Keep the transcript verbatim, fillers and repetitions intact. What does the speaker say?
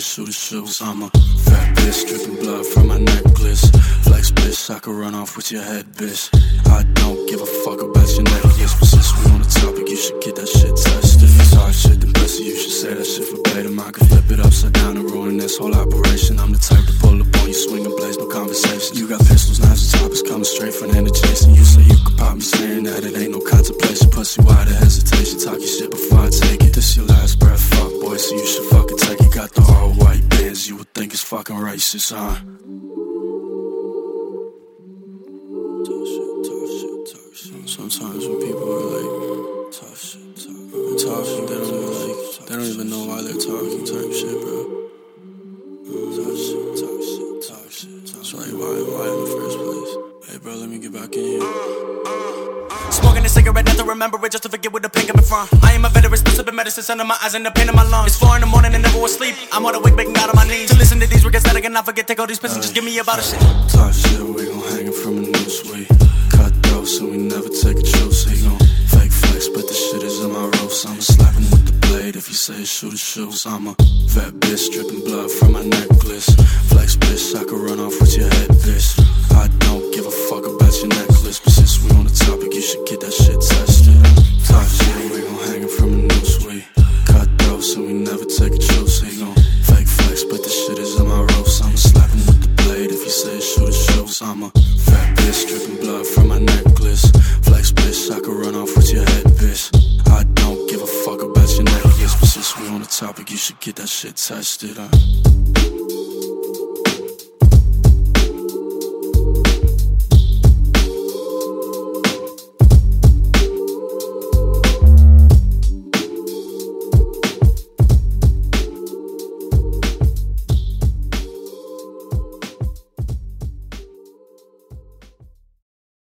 shoot the shoes. I'm a fat bitch, dripping blood from my necklace. Flex bitch, I could run off with your head, bitch. I don't give a fuck about your necklace, but since we on the topic, you should get that shit tested. If it's hard shit, then pussy, you should say that shit verbatim. I could flip it upside down and ruin this whole operation. I'm the type to pull up on you, swing and blaze, no conversation. You got pistols, knives, and choppers coming straight from the end of chasing. You say you could pop me, saying that it ain't no contemplation. Pussy, why the hesitation? Talk your shit before I take it. This your last breath, fuck boy, so you should fucking take it. Got the all white bands, you would think it's fucking racist, huh? Talk shit, talk shit, talk shit. Sometimes when people are like, talk shit, talk and talking, they don't even like, they don't even know why they're talking type shit, bro. Talk shit, talk shit, talk shit. It's like, why, why in the first place? Hey, bro, let me get back in here. Smoking a cigarette, not to remember it, just to forget where the pain coming from. I am a veteran, specific medicine, under my eyes and the pain in my lungs. It's four in the morning and never was sleep. I'm on the wake, making out on my knees to listen to these records that I cannot forget. Take all these pisses, just give me about a shit. Talk shit, we gon' hang it from a noose. We cut those, so we never take a truce. He gon' fake flex, but the shit is in my roast. I'ma slap him with the blade if he say shoot his shoes. I'm a fat bitch, dripping blood from my necklace. Flex bitch, I could run off with your head, bitch. I don't give a fuck about your necklace, but since we on the topic, you should get that shit tested. Talk shit, we gon' hang it from a noose. We cut those, so we never take a truce. He gon' fake flex, but the shit is in my roast. I'ma slap him with the blade if he say shoot his shoes. I'm a fat bitch, dripping blood from my necklace. Flex bitch, I could run off with your head, bitch. I don't give a fuck about your necklace, but since we on the topic, you should get that shit tested, huh?